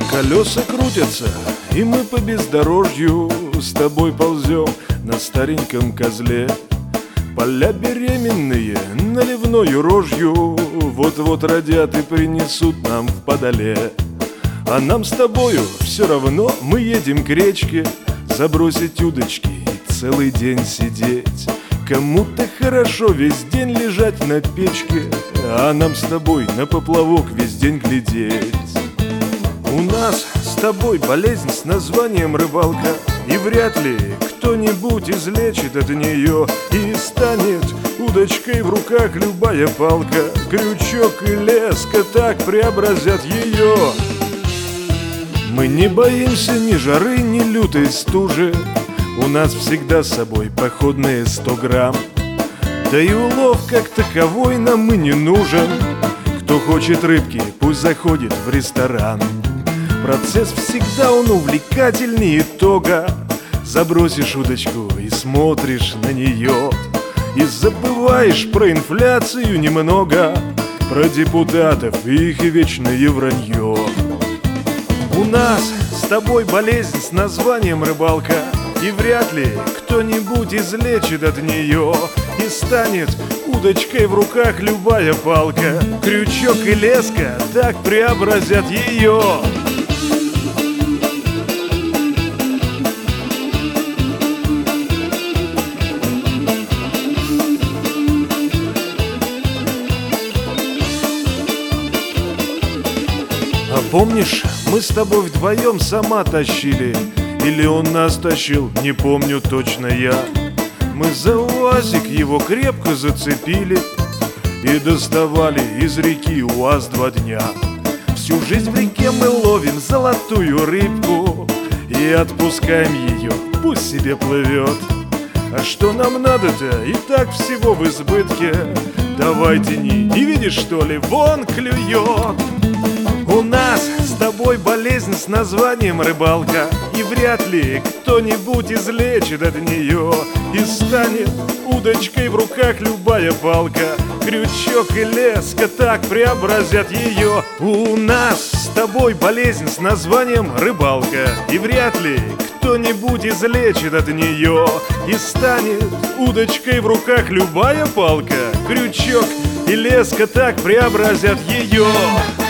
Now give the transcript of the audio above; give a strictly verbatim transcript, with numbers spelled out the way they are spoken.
Колеса крутятся, и мы по бездорожью с тобой ползем на стареньком козле. Поля беременные наливною рожью вот-вот родят и принесут нам в подоле. А нам с тобою все равно, мы едем к речке, забросить удочки и целый день сидеть. Кому-то хорошо весь день лежать на печке, а нам с тобой на поплавок весь день глядеть. У нас с тобой болезнь с названием рыбалка, и вряд ли кто-нибудь излечит от нее, и станет удочкой в руках любая палка. Крючок и леска так преобразят ее. Мы не боимся ни жары, ни лютой стужи, у нас всегда с собой походные сто грамм. Да и улов как таковой нам и не нужен. Кто хочет рыбки, пусть заходит в ресторан. Процесс всегда он увлекательнее итога. Забросишь удочку и смотришь на нее, и забываешь про инфляцию немного, про депутатов и их вечное вранье. У нас с тобой болезнь с названием рыбалка, и вряд ли кто-нибудь излечит от нее, и станет удочкой в руках любая палка. Крючок и леска так преобразят ее. А помнишь, мы с тобой вдвоем сама тащили, или он нас тащил, не помню точно я. Мы за УАЗик его крепко зацепили и доставали из реки УАЗ два дня. Всю жизнь в реке мы ловим золотую рыбку и отпускаем ее, пусть себе плывет. А что нам надо-то? И так всего в избытке. Давай тяни, не видишь, что ли? Вон клюет. У нас с тобой болезнь с названием рыбалка, и вряд ли кто-нибудь излечит от нее, и станет удочкой в руках любая палка. Крючок и леска так преобразят ее. У нас с тобой болезнь с названием рыбалка, и вряд ли кто-нибудь излечит от нее, и станет удочкой в руках любая палка. Крючок и леска так преобразят ее.